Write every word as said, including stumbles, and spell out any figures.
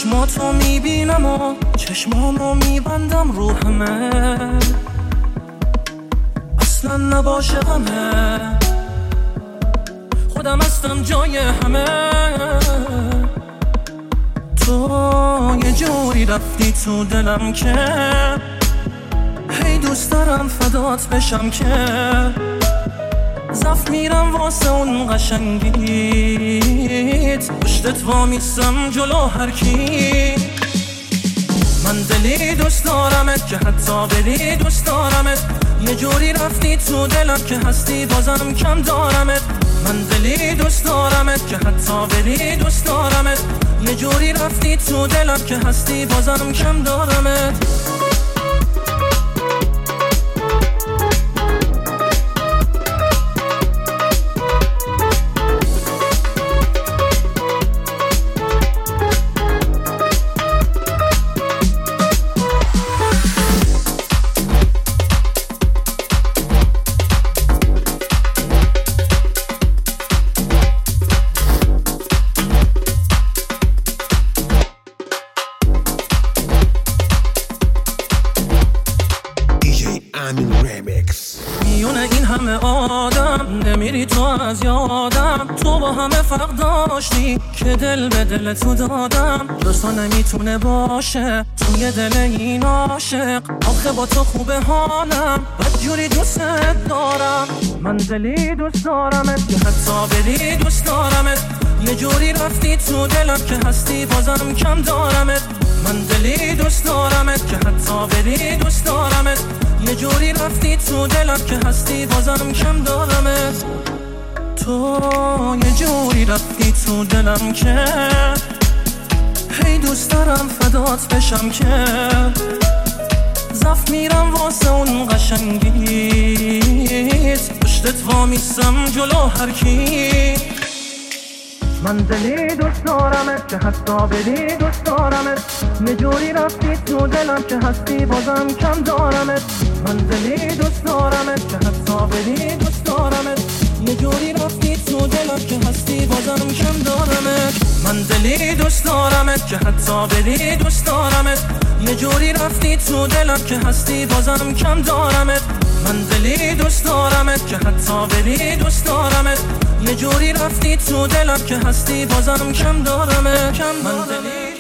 چشماتو میبینم و چشمامو میبندم رو همه، اصلا نباشه غمه، خودم هستم جای همه. تو یه جوری رفتی تو دلم که هی دوست دارم فدات بشم که زف میرم واسه اون قشنگیت، پشتت وامیستم جلو هر کی. من دلی دوست دارمت که حتی بری دوست دارمت، یه جوری رفتی تو دلم که هستی بازم کم دارمت. من دلی دوست دارمت که حتی بری دوست دارمت، یه جوری رفتی تو دلم که هستی بازم کم دارمت. میونه این همه آدم نمیری تو از یادم، تو با همه فرق داشتی که دل به دل تو دادم. دوستا نمیتونه باشه توی دل این عاشق، آخه با تو خوبه حالم بدجوری دوست دارم. من دلی دوست دارمت که حتی بری دوست دارمت، یه جوری رفتی تو دلم که هستی بازم کم دارمت. من دلی دوست دارمت که حتی بری دوست دارمت، یه جوری رفتی تو دلم که هستی بازم کم دارمت. تو یه جوری رفتی تو دلم که هی دوست دارم فدات بشم که زف میرم واسه اون قشنگیت، پشتت وامیستم جلو هر کی. من دلی دوست دارمت که حتی بری دوست دارمت، یه جوری رفتی تو دلم که هستی بازم کم دارمت. من دلی دوست دارمت که حتی بری دوست دارمت، یه جوری رفتی تو دلم که هستی بازم کم دارمت. من دلی دوست دارمت که حتی بری دوست دارمت، یه جوری رفتی تو دلم که هستی بازم کم دارمت. من دلی دوست دارمت که حتی بری دوست دارمت، یه جوری رفتی تو دلم که هستی بازم کم دارمت. من دلی